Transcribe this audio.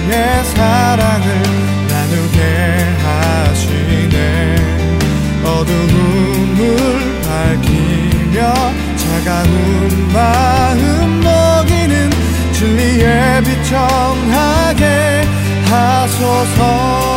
주의 사랑을 나누게 하시네. 어두움을 밝히며 차가운 마음 먹이는 진리의 빛 전하게 하소서.